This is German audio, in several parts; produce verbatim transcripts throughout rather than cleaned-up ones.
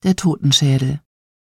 Der Totenschädel.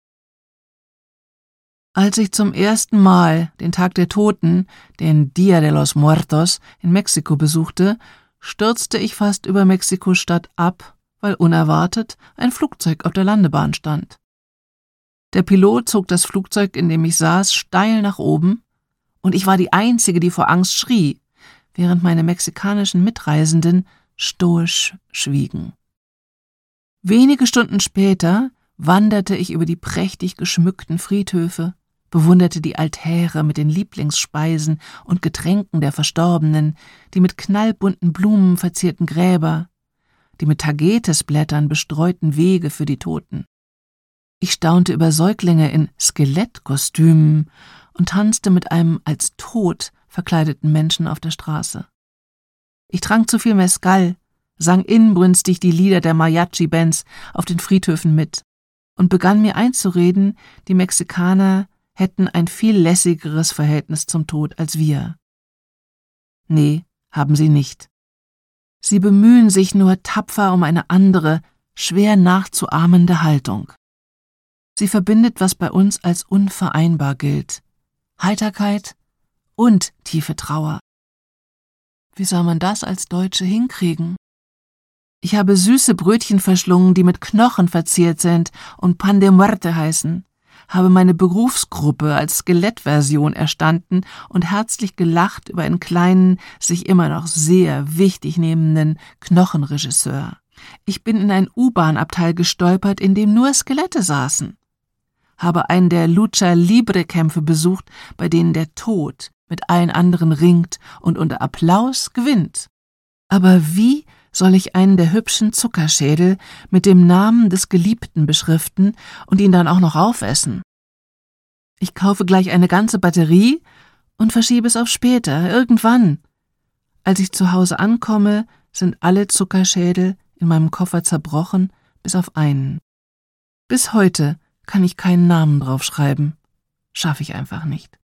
Als ich zum ersten Mal den Tag der Toten, den Día de los Muertos, in Mexiko besuchte, stürzte ich fast über Mexiko-Stadt ab, weil unerwartet ein Flugzeug auf der Landebahn stand. Der Pilot zog das Flugzeug, in dem ich saß, steil nach oben, und ich war die Einzige, die vor Angst schrie, während meine mexikanischen Mitreisenden stoisch schwiegen. Wenige Stunden später wanderte ich über die prächtig geschmückten Friedhöfe, bewunderte die Altäre mit den Lieblingsspeisen und Getränken der Verstorbenen, die mit knallbunten Blumen verzierten Gräber, die mit Tagetesblättern bestreuten Wege für die Toten. Ich staunte über Säuglinge in Skelettkostümen und tanzte mit einem als tot verkleideten Menschen auf der Straße. Ich trank zu viel Mezcal, sang inbrünstig die Lieder der Mariachi-Bands auf den Friedhöfen mit und begann mir einzureden, die Mexikaner hätten ein viel lässigeres Verhältnis zum Tod als wir. Nee, haben sie nicht. Sie bemühen sich nur tapfer um eine andere, schwer nachzuahmende Haltung. Sie verbindet, was bei uns als unvereinbar gilt: Heiterkeit und tiefe Trauer. Wie soll man das als Deutsche hinkriegen? Ich habe süße Brötchen verschlungen, die mit Knochen verziert sind und Pan de Muerte heißen, habe meine Berufsgruppe als Skelettversion erstanden und herzlich gelacht über einen kleinen, sich immer noch sehr wichtig nehmenden Knochenregisseur. Ich bin in ein U-Bahn-Abteil gestolpert, in dem nur Skelette saßen, habe einen der Lucha-Libre-Kämpfe besucht, bei denen der Tod mit allen anderen ringt und unter Applaus gewinnt. Aber wie soll ich einen der hübschen Zuckerschädel mit dem Namen des Geliebten beschriften und ihn dann auch noch aufessen? Ich kaufe gleich eine ganze Batterie und verschiebe es auf später, irgendwann. Als ich zu Hause ankomme, sind alle Zuckerschädel in meinem Koffer zerbrochen, bis auf einen. Bis heute kann ich keinen Namen draufschreiben. Schaffe ich einfach nicht.